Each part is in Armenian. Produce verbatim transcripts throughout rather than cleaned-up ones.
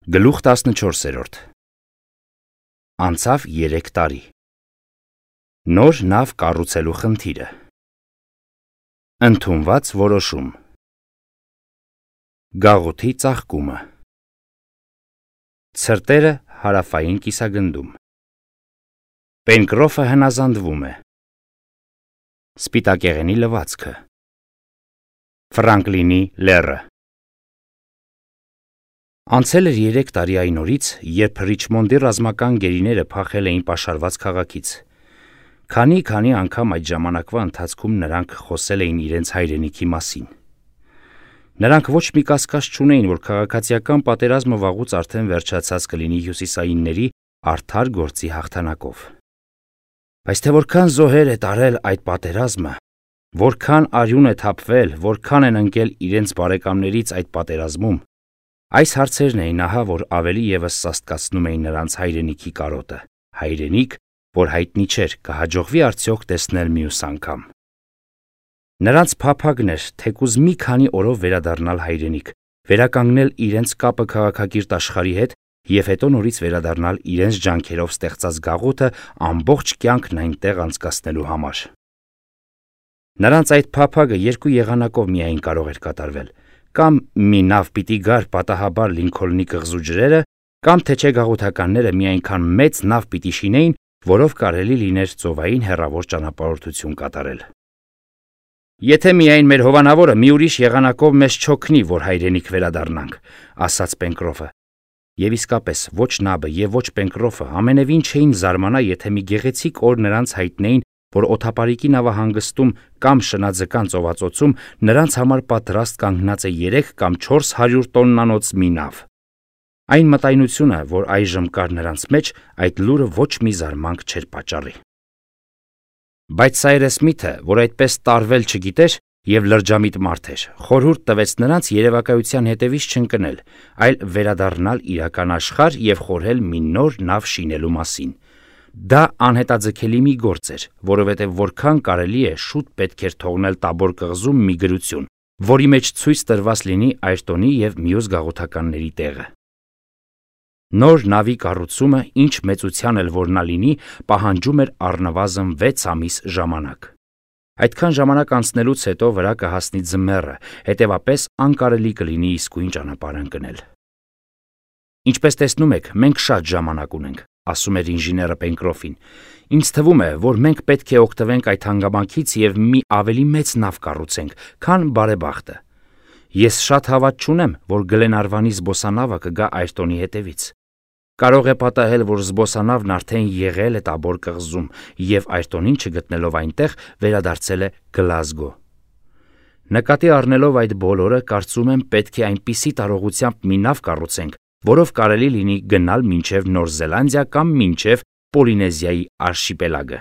Գլուխ տասնչորսերորդ Անցավ երեք տարի։ Նոր նավ կառուցելու խնդիրը։ Ընդունված որոշում։ Գաղութի ծաղկումը։ Ցրտերը հարավային կիսագնդում։ Պենկրոֆը հնազանդվում է։ Սպիտակեղենի լվացքը։ Ֆրանկլինի լեռը։ Անցել էր երեք տարի այն օրից, երբ Ռիչմոնդի ռազմական գերիները փախել էին պաշարված քաղաքից։ Քանի-քանի անգամ այդ ժամանակվա ընթացքում նրանք խոսել էին իրենց հայրենիքի մասին։ Նրանք ոչ մի կասկած չունեին, որ քաղաքացիական պատերազմը վաղուց արդեն վերջացած կլինի հյուսիսայինների արդար գործի հաղթանակով։ Բայց թե որքան զոհեր է տարել այդ պատերազմը, որքան արյուն է թափվել, որքան են ընկել իրենց բարեկամներից այդ պատերազմում, այս հարցերն էին ահա, որ ավելի ևս սաստկացնում էին նրանց հայրենիքի կարոտը, հայրենիք, որ հայտնի չէր, կհաջողվի արդյոք տեսնել մյուս անգամ։ Նրանց փափագն էր թեկուզ մի քանի օրով վերադառնալ հայրենիք, վերականգնել իրենց կապը քաղաքակիրթ աշխարհի հետ և հետո նորից վերադառնալ իրենց ջանքերով ստեղծած գաղութը ամբողջ կյանքն այնտեղ անցկացնելու համար։ Նրանց այդ փափագը երկու եղանակով միայն կարող էր կատարվել, կամ մի նավ պիտի գար պատահաբար Լինքոլնի կղզու ջրերը, կամ թե չէ գաղութականները մի այնքան մեծ նավ պիտի շինեին, որով կարելի լիներ ծովային հեռավոր ճանապարհորդություն կատարել։ «Եթե միայն մեր հովանավորը մի ուրիշ եղանակով մեզ չօգնի, որ հայրենիք վերադառնանք», ասաց Պենկրոֆը։ Եվ իսկապես ոչ նաբը և ոչ Պենկրոֆը ամենևին չէին զարմանա, եթե մի գեղեցիկ օր նրանց հայտնեին, որ օդապարիկի նավահանգստում կամ շնաձկան ծովածոցում նրանց համար պատրաստ կանգնած է երեք կամ չորս հարյուր տոննանոց մի նավ։ Այն մտայնությունը, որ այժմ կար նրանց մեջ, այդ լուրը ոչ մի զարմանք չէր պատճառի։ Բայց Սայրես Սմիթը, որ այդպես տարվել չգիտեր և լրջամիտ մարդ էր, խորհուրդ տվեց նրանց երևակայության հետևից չընկնել, այլ վերադառնալ իրական աշխարհ և խորհել մի նոր նավ շինելու մասին։ Դա անհետաձգելի մի գործ էր, որովհետև որքան կարելի է շուտ պետք էր թողնել Տաբոր կղզում մի գրություն, որի մեջ ցույց տրված լինի Այրտոնի և մյուս գաղութականների տեղը։ Նոր նավի կառուցումը, ինչ մեծության էլ որ նա լինի, պահանջում էր առնվազն վեց ամիս ժամանակ։ Այդքան ժամանակ անցնելուց հետո վրա կհասնի ձմեռը, հետևապես անկարելի կլինի իսկույն ճանապարհ ընկնել։ «Ինչպես տեսնում եք, մենք շատ ժամանակ ունենք», ասում էր ինժեները Պենկրոֆին։ «Ինձ թվում է, որ մենք պետք է օգտվենք այդ հանգամանքից և մի ավելի մեծ նավ կառուցենք, քան բարեբախտը։ Ես շատ հավատ չունեմ, որ Գլենարվանի զբոսանավը կգա Այրտոնի հետևից։ Կարող է պատահել, որ զբոսանավն արդեն եղել է Տաբոր կղզում և Այրտոնին չգտնելով այնտեղ, վերադարձել է Գլազգո։ Նկատի առնելով այդ բոլորը, կարծում եմ, պետք է այնպիսի տարողությամբ մի նավ կառուցենք, որով կարելի լինի գնալ մինչև Նոր Զելանդիա կամ մինչև Պոլինեզիայի արշիպելագը»։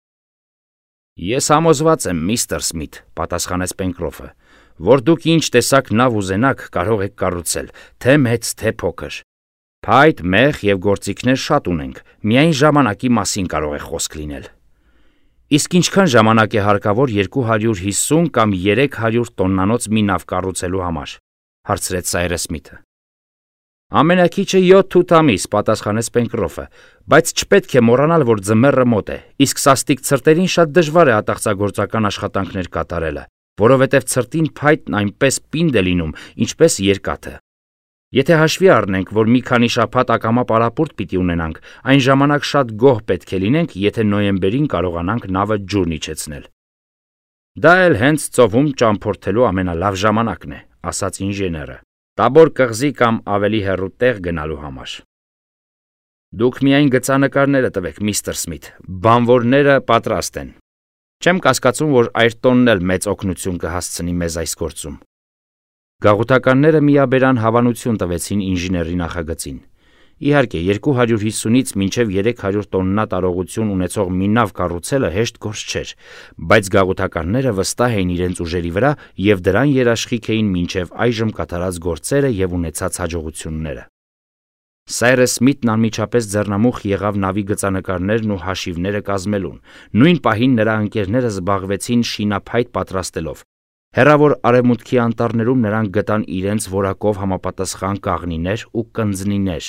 «Ես համոզված եմ, միստր Սմիթ», պատասխանեց Պենկրոֆը, «որ դուք ինչ տեսակ նավ ուզենաք, կարող եք կառուցել, թե մեծ, թե փոքր։ Փայտ, մեղ և գործիքներ շատ ունենք, միայն ժամանակի մասին կարող է խոսք լինել»։ «Իսկ ինչքան ժամանակ է հարկավոր երկու հարյուր հիսուն կամ երեք հարյուր տոննանոց մի նավ կառուցելու համար», հարցրեց Սայրես Սմիթը։ «Ամենաքիչը յոթ-ութ ամիս», պատասխանեց Պենկրոֆը, «բայց չպետք է մոռանալ, որ ձմեռը մոտ է, իսկ սաստիկ ցրտերին շատ դժվար է ատաղծագործական աշխատանքներ կատարելը, որովհետև ցրտին փայտն այնպես պինդ է լինում, ինչպես երկաթը։ Եթե հաշվի առնենք, որ մի քանի շաբաթ ակամա պարապուրտ պիտի ունենանք, այն ժամանակ շատ գոհ պետք է լինենք, եթե նոյեմբերին կարողանանք նավը ջուրն իջեցնել»։ «Դա էլ հենց ծովում ճամփորդելու ամենալավ ժամանակն է», ասաց ինժեները, «Տաբոր կղզի կամ ավելի հեռու տեղ գնալու համար»։ «Դուք միայն գծանկարները տվեք, միստր Սմիթ, բանվորները պատրաստ են։ Չեմ կասկածում, որ Այրտոնն էլ մեծ օգնություն կհասցնի մեզ այս գործում»։ Գաղութականները միաբերան հավանություն տվեցին ինժեների նախագծին։ Իհարկե, երկու հարյուր հիսունից մինչև երեք հարյուր տոննա տարողություն ունեցող մի նավ կառուցելը հեշտ գործ չէր, բայց գաղութականները վստահ էին իրենց ուժերի վրա և դրան երաշխիք էին մինչև այժմ կատարած գործերը և ունեցած հաջողությունները։ Սայրես Սմիթն անմիջապես ձեռնամուխ եղավ նավի գծանկարներն ու հաշիվները կազմելուն։ Նույն պահին նրա ընկերները զբաղվեցին շինափայտ պատրաստելով։ Հեռավոր արևմուտքի անտառներում նրանք գտան իրենց որակով համապատասխան կաղնիներ ու կնձնիներ։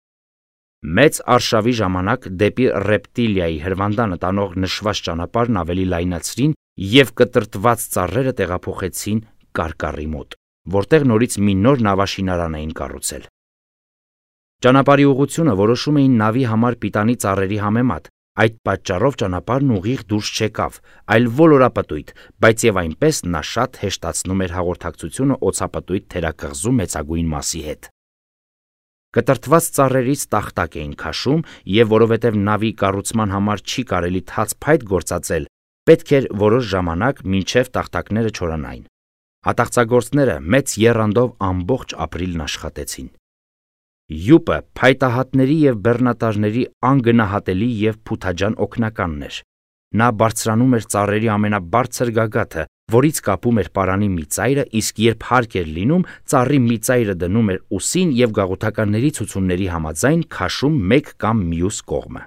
Մեծ արշավի ժամանակ դեպի ռեպտիլիայի հրվանդանը տանող նշված ճանապարհն ավելի լայնացրին և կտրտված ծառերը տեղափոխեցին կարկառի մոտ, որտեղ նորից մի նոր նավաշինարան էին կառուցել։ Ճանապարհի ուղղությունը որոշում էին նավի համար պիտանի ծառերի համեմատ, այդ պատճառով ճանապարհն ուղիղ դուրս չեկավ, այլ ոլորապտույտ, բայց և այնպես նա շատ հեշտացնում էր հաղորդակցությունը օձապտույտ թերակղզու մեծագույն մասի հետ։ Կտրտված ծառերից տախտակ էին քաշում և որովհետև նավի կառուցման համար չի կարելի թաց փայտ գործածել, պետք էր որոշ ժամանակ մինչև տախտակները չորանային։ Ատաղծագործները մեծ եռանդով ամբողջ ապրիլն աշխատեցին։ Յուպը փայտահատների և բեռնատարների անգնահատելի և փութաջան օգնականն էր։ Նա բարձրանում էր ծառերի ամենաբարձր գագաթը, որից կապում էր պարանի մի ծայրը, իսկ երբ հարկ էր լինում, ծառի մի ծայրը դնում էր ուսին և գաղութականների ցուցումների համաձայն քաշում մեկ կամ մյուս կողմը։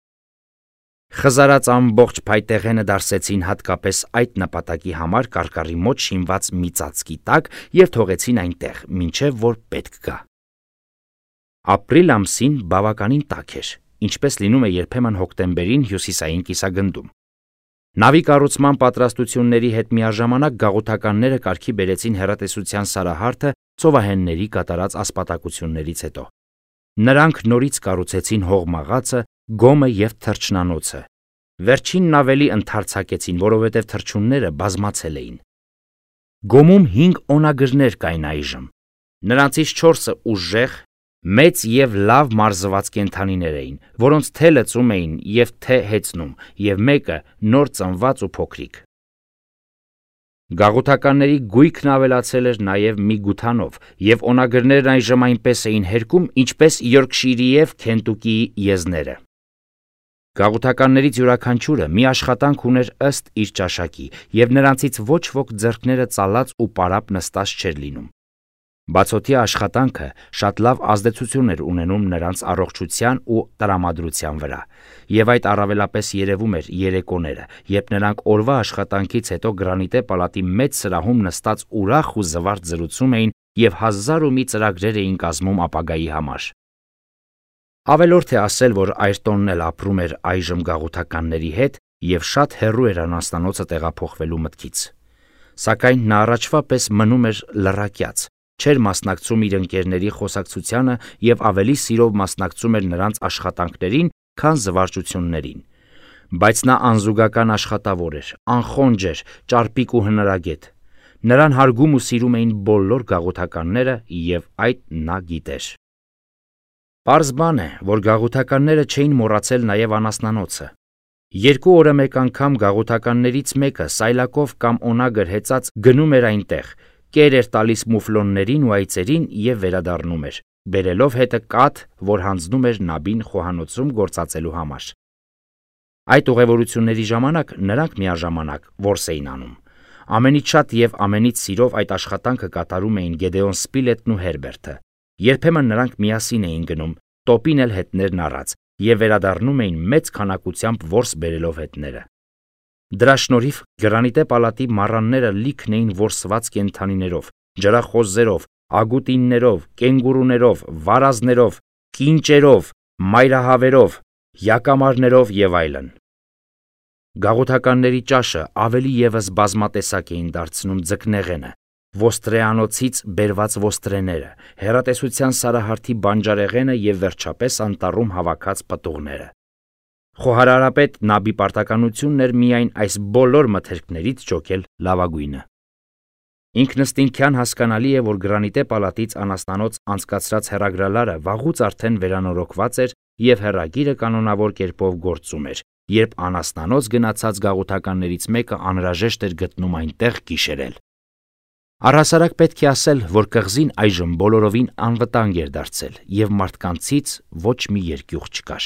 Խզարած ամբողջ փայտեղենը դարսեցին հատկապես այդ նպատակի համար կարկառի մոտ շինված մի ծածկի տակ և թողեցին այնտեղ, մինչև որ պետք գա։ Ապրիլ ամսին բավականին տաք էր, ինչպես լինում է երբեմն հոկտեմբերին հյուսիսային կիսագնդում։ Նավի կառուցման պատրաստությունների հետ միաժամանակ գաղութականները կարգի բերեցին հեռատեսության սարահարթը ծովահենների կատարած ասպատակություններից հետո։ Նրանք նորից կառուցեցին հողմաղացը, գոմը և թռչնանոցը։ Վերջինն ավելի ընդարձակեցին, որովհետև թռչունները բազմացել էին։ Գոմում հինգ օնագրներ կային այժմ։ Նրանցից չորսը ուժեղ, մեծ և լավ մարզված կենդանիներ էին, որոնց թե լծում էին և թե հեծնում, և մեկը նոր ծնված ու փոքրիկ։ Գաղութականների գույքն ավելացել էր նաև միգութանով, և օնագրներն այժմ այնպես էին հերկում, ինչպես Յորքշիրի և Քենտուկիի եզները։ Գաղութականներից յուրաքանչյուրը մի աշխատանք ուներ ըստ իր ճաշակի, և նրանցից ոչ ոք ձեռքները ծալած ու պարապ նստած չէր լինում։ Բացօթյա աշխատանքը շատ լավ ազդեցություն էր ունենում նրանց առողջության ու տրամադրության վրա, և այդ առավելապես երևում էր երեկոները, երբ նրանք օրվա աշխատանքից հետո գրանիտե պալատի մեծ սրահում նստած ուրախ ու զվարթ զրուցում էին և հազար ու մի ծրագրեր էին կազմում ապագայի համար։ Ավելորդ է ասել, որ Այրտոնն էլ ապրում էր այժմ գաղութականների հետ և շատ հեռու էր անասնանոցը տեղափոխվելու մտքից։ Սակայն նա առաջվա պես մնում էր լռակյաց, չէր մասնակցում իր ընկերների խոսակցությանը և ավելի սիրով մասնակցում էր նրանց աշխատանքներին, քան զվարճություններին։ Բայց նա անզուգական աշխատավոր էր, անխոնջ էր, ճարպիկ ու հնարագետ։ Նրան հարգում ու սիրում էին բոլոր գաղութականները, և այդ նա գիտեր։ Պարզ բան է, որ գաղութականները չէին մոռացել նաև անասնանոցը։ Երկու օրը մեկ անգամ գաղութականներից մեկը սայլակով կամ օնագր հեծած գնում էր այնտեղ, կեր էր տալիս մուֆլոններին ու այծերին և վերադառնում էր, բերելով հետը կաթ, որ հանձնում էր նաբին խոհանոցում գործածելու համար։ Այդ ուղևորությունների ժամանակ նրանք միաժամանակ որս էին անում։ Ամենից շատ և ամենից սիրով այդ աշխատանքը կատարում էին Գեդեոն Սպիլետն ու Հերբերտը։ Երբեմն նրանք միասին էին գնում, տոպին էլ հետներն առած, և վերադառնում էին մեծ քանակությամբ որս բերելով հետները։ Դրա շնորհիվ գրանիտե պալատի մառանները լիքն էին որսված կենդանիներով, ջրախոզերով, ագուտիններով, կենգուրուներով, վարազներով, կինճերով, մայրահավերով, յակամարներով և այլն։ Գաղութականների ճաշը ավելի ևս բազմատեսակ էին դարձնում ձկնեղենը, ոստրեանոցից բերված ոստրեները, հեռատեսության սարահարթի բանջարեղենը և վերջապես անտառում հավաքած պտուղները։ Խոհարարապետ Նաբի պարտականությունն էր միայն այս բոլոր մթերքներից ջոկել լավագույնը։ Ինքնըստինքյան հասկանալի է, որ գրանիտե պալատից անասնանոց անցկացրած հեռագրալարը վաղուց արդեն վերանորոգված էր և հեռագիրը կանոնավոր կերպով գործում էր, երբ անասնանոց գնացած գաղութականներից մեկը անհրաժեշտ էր գտնում այնտեղ գիշերել։ Առհասարակ պետք է ասել, որ կղզին այժմ բոլորովին անվտանգ էր դարձել, և մարդկանցից ոչ մի երկյուղ չկար։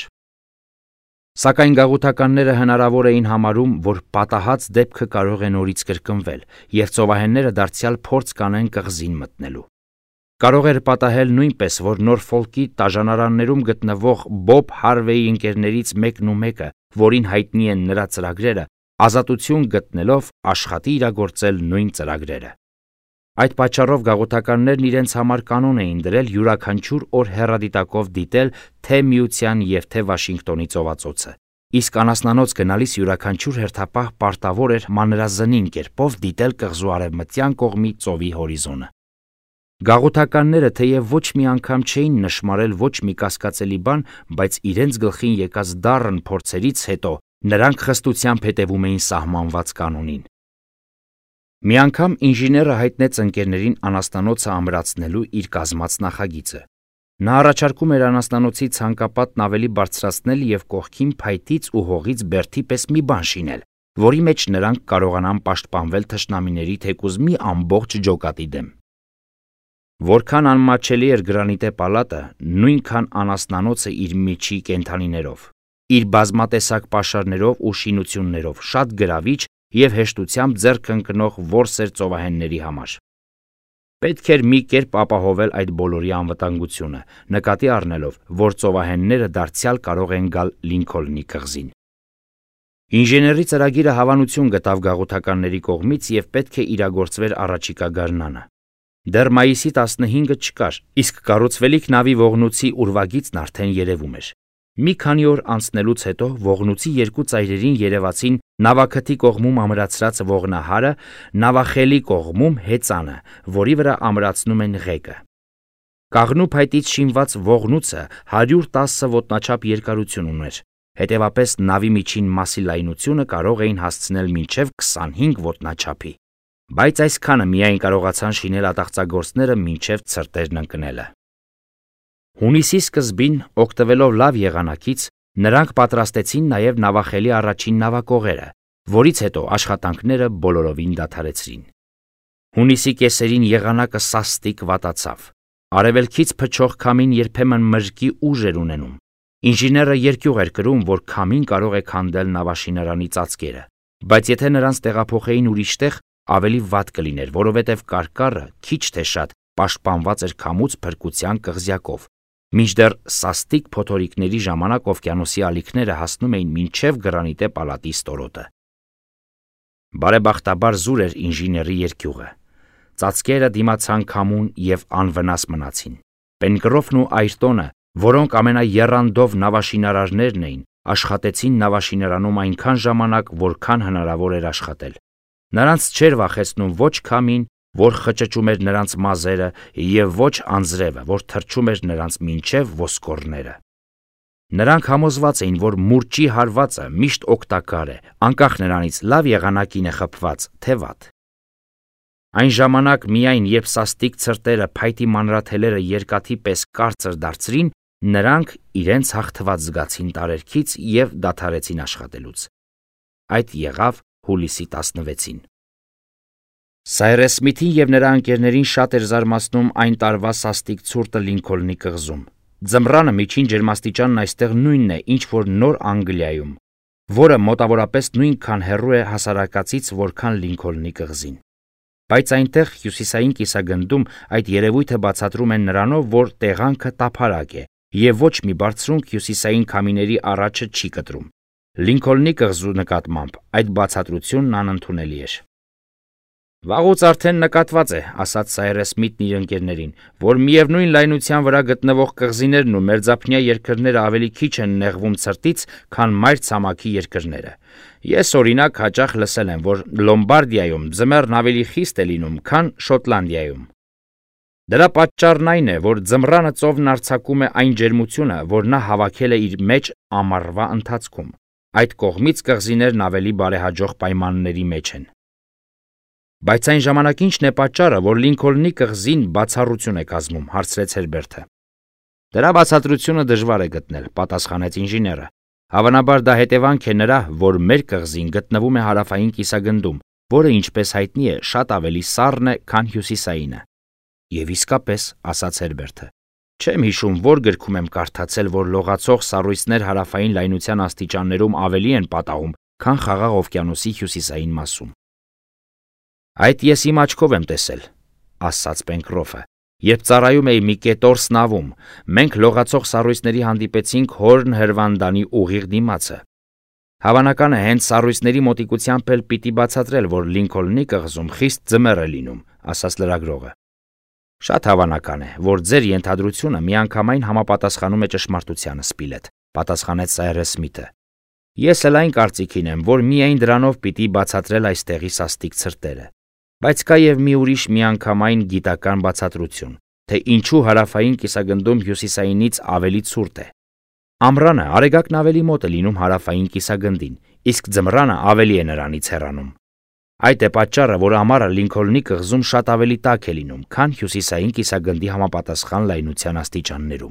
Սակայն գաղութականները հնարավոր էին համարում, որ պատահած դեպքը կարող է նորից կրկնվել, և ծովահենները դարձյալ փորձ կանեն կղզին մտնելու։ Կարող էր պատահել նույնպես, որ Նորֆոլկի տաժանարաններում գտնվող Բոբ Հարվեյի ընկերներից մեկն ու մեկը, որին հայտնի են նրա ծրագրերը, ազատություն գտնելով աշխատի իրագործել նույն ծրագրերը։ Այդ պատճառով գաղութականներն իրենց համար կանոն էին դրել յուրաքանչյուր օր հեռադիտակով դիտել թե Միության և թե Վաշինգտոնի ծովածոցը, իսկ անասնանոց գնալիս յուրաքանչյուր հերթապահ պարտավոր էր մանրազնին կերպով դիտել կղզու արևմտյան կողմի ծովի հորիզոնը։ Գաղութականները թեև ոչ մի անգամ չէին նշմարել ոչ մի կասկածելի բան, բայց իրենց գլխին եկած դառն փորձերից հետո նրանք խստությամբ հետևում էին սահմանված կանոնին։ Մի անգամ ինժեները հայտնեց ընկերներին անասնանոցը ամրացնելու իր կազմած նախագիծը։ Նա առաջարկում էր անասնանոցի ցանկապատն ավելի բարձրացնել և կողքին փայտից ու հողից բերդի պես մի բան շինել, որի մեջ նրանք կարողանան պաշտպանվել թշնամիների թեկուզ մի ամբողջ ջոկատի դեմ։ Որքան անմատչելի էր գրանիտե պալատը, նույնքան անասնանոցը իր միջի կենդանիներով, իր բազմատեսակ պաշարներով ու շինություններով շատ գրավիչ և հեշտությամբ ձեռք ընկնող որս էր ծովահենների համար։ Պետք էր մի կերպ ապահովել այդ բոլորի անվտանգությունը, նկատի առնելով, որ ծովահենները դարձյալ կարող են գալ Լինքոլնի կղզին։ Ինժեների ծրագիրը հավանություն գտավ գաղութականների կողմից և պետք է իրագործվեր առաջիկա գարնանը։ Դեռ մայիսի տասնհինգը չկար, իսկ կառուցվելիք նավի ողնույցի ուրվագիծն արդեն երևում էր։ Մի քանի օր անցնելուց հետո ողնույցի երկու ծայրերին երևացին նավաքթի կողմում ամրացրած ողնահարը, նավախելի կողմում հեծանը, որի վրա ամրացնում են ղեկը։ Կաղնու փայտից շինված ողնույցը հարյուր տասը ոտնաչափ երկարություն ուներ, հետևապես նավի միջին մասի լայնությունը կարող էին հասցնել մինչև քսանհինգ ոտնաչափի, բայց այսքանը միայն կարողացան շինել ատաղծագործները մինչև ցրտերն ընկնելը։ Հունիսի սկզբին, օգտվելով լավ եղանակից, նրանք պատրաստեցին նաև նավախելի առաջին նավակողերը, որից հետո աշխատանքները բոլորովին դադարեցրին։ Հունիսի կեսերին եղանակը սաստիկ վատացավ։ Արևելքից փչող քամին երբեմն մրրկի ուժ էր ունենում։ Ինժեները երկյուղ էր կրում, որ քամին կարող է քանդել նավաշինարանի ծածկերը, բայց եթե նրանց տեղափոխեին ուրիշ տեղ, ավելի վատ կլիներ, որովհետև կարկառը քիչ թե շատ պաշտպանված էր քամուց փրկության կղզյակով, մինչդեռ սաստիկ փոթորիկների ժամանակ օվկիանոսի ալիքները հասնում էին մինչև գրանիտե պալատի ստորոտը։ Բարեբախտաբար զուր էր ինժեների երկյուղը։ Ծածկերը դիմացան քամուն և անվնաս մնացին։ Պենկրոֆն ու Այրտոնը, որոնք ամենաեռանդով նավաշինարարներն էին, աշխատեցին նավաշինարանում այնքան ժամանակ, որքան հնարավոր էր աշխատել։ Նրանց չէր վախեցնում ոչ քամին, որ խճճում էր նրանց մազերը, և ոչ անձրևը, որ թռչում էր նրանց մինչև ոսկորները։ Նրանք համոզված էին, որ մուրճի հարվածը միշտ օգտակար է, անկախ նրանից լավ եղանակին է խփված, թե վատ։ Այն ժամանակ միայն, երբ սաստիկ ցրտերը փայտի մանրաթելերը երկաթի պես կարծր դարձրին, նրանք իրենց հաղթված զգացին տարերքից և դադարեցին աշխատելուց։ Այդ եղավ հուլիսի տասնվեցին։ Սայրես Սմիթին և նրա ընկերներին շատ էր զարմացնում այն տարվա սաստիկ ցուրտը Լինքոլնի կղզում։ Ձմռանը միջին ջերմաստիճանն այստեղ նույնն է, ինչ որ Նոր Անգլիայում, որը մոտավորապես նույնքան հեռու է հասարակածից, որքան Լինքոլնի կղզին։ Բայց այնտեղ հյուսիսային կիսագնդում այդ երևույթը բացատրում են նրանով, որ տեղանքը տափարակ է և ոչ մի բարձրունք հյուսիսային քամիների առաջը չի կտրում։ Լինքոլնի կղզու նկատմամբ այդ բացատրությունն անընդունելի էր։ Վաղուց արդեն նկատված է, ասաց Սայրես Սմիթն իր ընկերներին, որ միևնույն լայնության վրա գտնվող կղզիներն ու մերձափնյա երկրները ավելի քիչ են նեղվում ցրտից, քան մայր-ցամաքի երկրները։ Ես, օրինակ, հաճախ լսել եմ, որ Լոմբարդիայում ձմեռն ավելի խիստ է լինում, քան Շոտլանդիայում։ Դրա պատճառն այն է, որ ձմռանը ծովն արձակում է այն ջերմությունը, որ նա հավաքել է իր մեջ ամառվա ընթացքում։ Այդ կողմից կղզիներն ավելի բարեհաջող պայմանների մեջ են։ Բայց այն ժամանակ ի՞նչն է պատճառը, որ Լինքոլնի կղզին բացառություն է կազմում, հարցրեց Հերբերտը։ Դրա բացատրությունը դժվար է գտնել, պատասխանեց ինժեները։ Հավանաբար դա հետևանք է նրա, որ մեր կղզին գտնվում է հարավային կիսագնդում, որը, ինչպես հայտնի է, շատ ավելի սառն է, քան հյուսիսայինը։ Եվ իսկապես, ասաց Հերբերտը, չեմ հիշում, որ գրքում եմ կարդացել, որ լողացող սառույցներ հարավային լայնության աստիճաններում ավելի են պատահում, քան Խաղաղ օվկիանոսի հյուսիսային մասում։ Այդ ես իմ աչքով եմ տեսել, ասաց Պենկրոֆը, երբ ծառայում էի մի կետորս նավում, մենք լողացող սառույցների հանդիպեցինք Հորն հրվանդանի ուղիղ դիմացը։ Հավանական է հենց սառույցների մոտիկությամբ էլ պիտի բացատրել, որ Լինքոլնի կղզում խիստ ձմեռ է լինում, ասաց լրագրողը։ Շատ հավանական է, որ ձեր ենթադրությունը միանգամայն համապատասխանում է ճշմարտությանը, Սպիլետ, պատասխանեց Սայրես Սմիթը։ Ես էլ այն կարծիքին եմ, որ միայն դրանով պիտի բացատրել այստեղի սաստիկ ցրտերը։ Բայց կա եւ մի ուրիշ միանգամայն գիտական բացատրություն, թե ինչու հարավային կիսագնդում հյուսիսայինից ավելի ցուրտ է։ Ամռանը արեգակն ավելի մոտ է լինում հարավային կիսագնդին, իսկ ձմռանը ավելի է նրանից հեռանում։ Այդ է պատճառը, որ ամառը Լինքոլնի կղզում շատ ավելի տաք է լինում, քան հյուսիսային կիսագնդի համապատասխան լայնության աստիճաններում։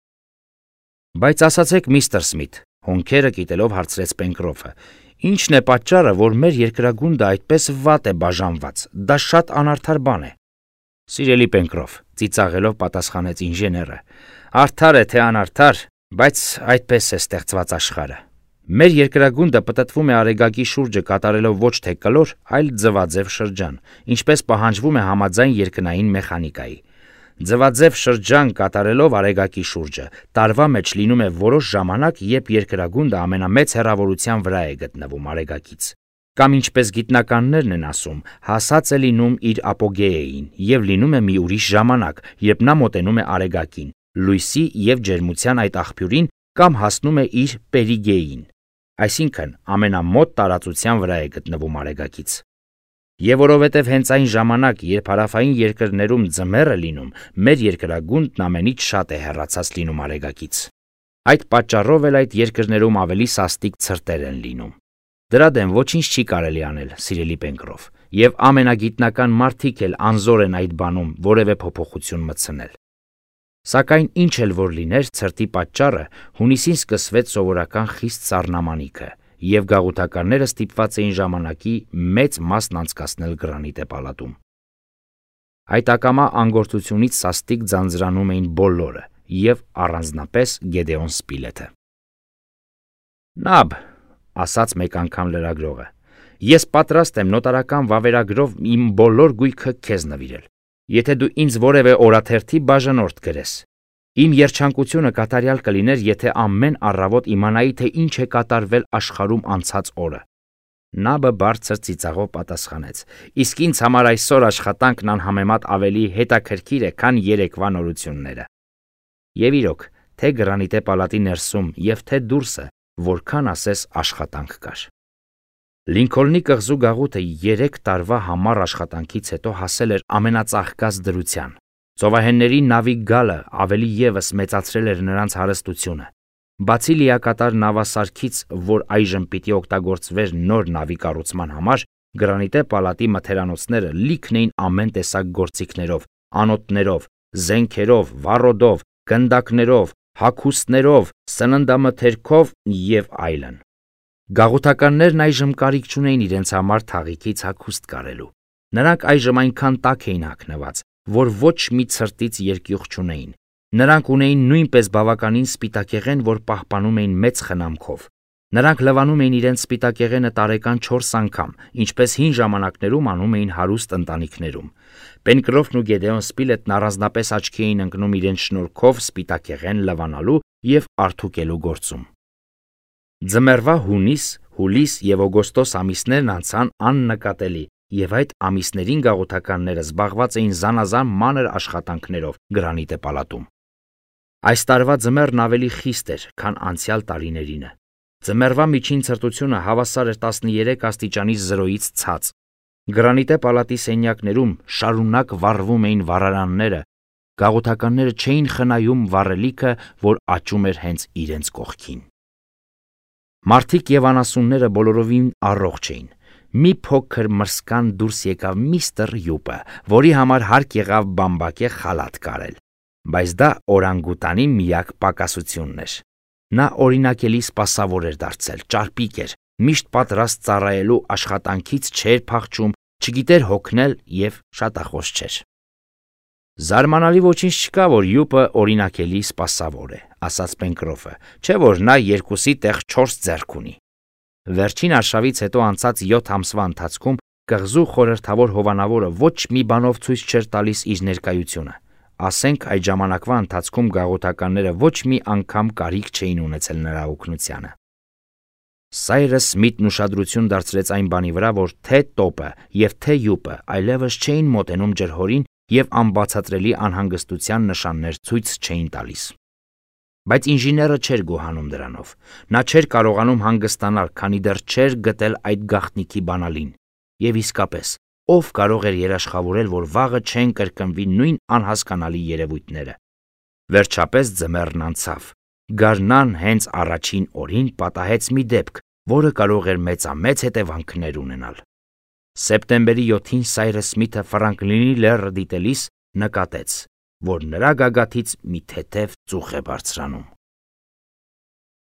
Բայց ասացեք, միստր Սմիթ, հոնքերը կիտելով հարցրեց Պենկրոֆը, ի՞նչն է պատճառը, որ մեր երկրագունդը այդպես վատ է բաժանված։ Դա շատ անարդար բան է։ Սիրելի Պենկրոֆ, ծիծաղելով պատասխանեց ինժեները, արդար է թե անարդար, բայց այդպես է ստեղծված աշխարհը։ Մեր երկրագունդը պտտվում է արեգակի շուրջը կատարելով ոչ թե կլոր, այլ ձվաձև շրջան, ինչպես պահանջվում է համաձայն երկնային մեխանիկայի։ Ձվաձև շրջան կատարելով արեգակի շուրջը, տարվա մեջ լինում է որոշ ժամանակ, երբ երկրագունդը ամենամեծ հեռավորության վրա է գտնվում արեգակից։ Կամ ինչպես գիտնականներն են ասում, հասած է լինում իր ապոգեեին եւ լինում է մի ուրիշ ժամանակ, երբ նա մոտենում է արեգակին, լույսի եւ ջերմության այդ աղբյուրին կամ հասնում է իր պերիգեին, այսինքն ամենամոտ տարածության վրա է գտնվում արեգակից։ Եվ որովհետև հենց այն ժամանակ, երբ հարավային երկրներում ձմեռ է լինում, մեր երկրագունդն ամենից շատ է հեռացած լինում արեգակից։ Այդ պատճառով էլ այդ երկրներում ավելի սաստիկ ցրտեր են լինում։ Դրա դեմ ոչինչ չի կարելի անել, սիրելի Պենկրոֆ, եւ ամենագիտնական մարդիկ էլ անզոր են այդ բանում որևէ փոփոխություն մտցնել։ Սակայն ինչ էլ որ լիներ, ցրտի պատճառը հունիսին սկսվեց սովորական խիստ սառնամանիքը, եւ գաղութականները ստիպված էին ժամանակի մեծ մասն անցկացնել Գրանիտե պալատում։ Այդ ակամա անգործությունից սաստիկ ձանձրանում էին բոլորը, եւ առանձնապես Գեդեոն Սպիլեթը։ Նաբ, ասաց մեկ անգամ լրագրողը, ես պատրաստ եմ նոտարական վավերագրով իմ բոլոր գույքը քեզ նվիրել, եթե դու ինձ որևէ օրաթերթի բաժանորդ գրես։ Իմ երջանկությունը կատարյալ կլիներ, եթե ամեն առավոտ իմանայի, թե ինչ է կատարվել աշխարհում անցած օրը։ Նաբը բարձր ծիծաղով պատասխանեց. Իսկ ինձ համար այսօր աշխատանքն անհամեմատ ավելի հետաքրքիր է, քան երեկվա նորությունները։ Եվ իրոք, թե Գրանիտե պալատի ներսում եւ թե դուրսը, որքան ասես աշխատանք կար։ Լինքոլնի կղզու գաղութը երեք տարվա համառ աշխատանքից հետո հասել էր ամենածաղկած դրության։ Ծովահենների նավի գալը ավելի եւս մեծացրել էր նրանց հարստությունը։ Բացի լիակատար նավասարքից, որ այժմ պիտի օգտագործվեր նոր նավի կառուցման համար, Գրանիտե պալատի մթերանոցները լիքն էին ամեն տեսակ գործիքներով, անոթներով, զենքերով, վառոդով, գնդակներով, հագուստներով, սննդամթերքով եւ այլն։ Գաղութականներն այժմ կարիք չունեին իրենց համար թաղիքից հագուստ կարելու։ Նրանք այժմ այնքան տաք էին հագնված, որ ոչ մի ցրտից երկյուղ չունեին։ Նրանք ունեին նույնպես բավականին սպիտակեղեն, որ պահպանում էին մեծ խնամքով։ Նրանք լվանում էին իրենց սպիտակեղենը տարեկան չորս անգամ, ինչպես հին ժամանակներում անում էին հարուստ ընտանիքներում։ Պենկրոֆն ու Գեդեոն Սպիլետն առանձնապես աչքի էին ընկնում իրենց շնորհքով սպիտակեղեն լվանալու եւ արդուկելու գործում։ Ձմեռվա հունիս, հուլիս եւ օգոստոս ամիսներն անցան աննկատելի, եւ այդ ամիսներին գաղութականները զբաղված էին զանազան մանր աշխատանքներով Գրանիտե պալատում։ Այս տարվա ձմեռն ավելի խիստ էր, քան անցյալ տարիներինը։ Ձմեռվա միջին ցրտությունը հավասար էր տասներեք աստիճանի զրոյից ցած։ Գրանիտե պալատի սենյակներում շարունակ վառվում էին վառարանները, գաղութականները չէին խնայում վառելիքը, որ աճում էր հենց իրենց կողքին։ Մարդիկ եւ անասունները բոլորովին առողջ էին։ Մի փոքր մրսկան դուրս եկավ միստր Յուպը, որի համար հարկ եղավ բամբակե խալաթ կարել, բայց դա օրանգուտանի միակ պակասությունն էր։ Նա օրինակելի սպասավոր էր դարձել, ճարպիկ էր, միշտ պատրաստ ծառայելու աշխատանքից չէր փախչում, չգիտեր հոգնել եւ շատախոս չէր։ Զարմանալի ոչինչ չկա, որ Յուպը օրինակելի սպասավոր է, ասաց Պենկրոֆը, չէ՞ որ նա երկուսի տեղ չորս ձեռք ունի։ Վերջին արշավից հետո անցած յոթ ամսվա ընթացքում կղզու խորհրդավոր հովանավորը ոչ մի բանով ցույց չէր տալիս իր ներկայությունը։ Ասենք այդ ժամանակվա ընթացքում գաղութականները ոչ մի անգամ կարիք չէին ունեցել նրա օգնությանը։ Սայրս Սմիթն ուշադրություն դարձրեց այն բանի վրա, որ թե տոպը և թե յուպը այլևս չէին մոտենում ջրհորին և անբացատրելի անհանգստության նշաններ ցույց չէին տալիս։ Բայց ինժեները չէր գոհանում դրանով։ Նա չէր կարողանում հանգստանալ, քանի դեռ չէր գտել այդ գաղտնիքի բանալին։ Եվ իսկապես, ով կարող էր երաշխավորել, որ վաղը չեն կրկնվի նույն անհասկանալի երևույթները։ Վերջապես ձմեռն անցավ։ Գարնան հենց առաջին օրին պատահեց մի դեպք, որը կարող էր մեծամեծ հետևանքներ ունենալ։ Սեպտեմբերի յոթին Սայրս Սմիթը Ֆրանկլինի լեռը դիտելիս նկատեց, որ նրա գագաթից մի թեթև ծուխ է բարձրանում։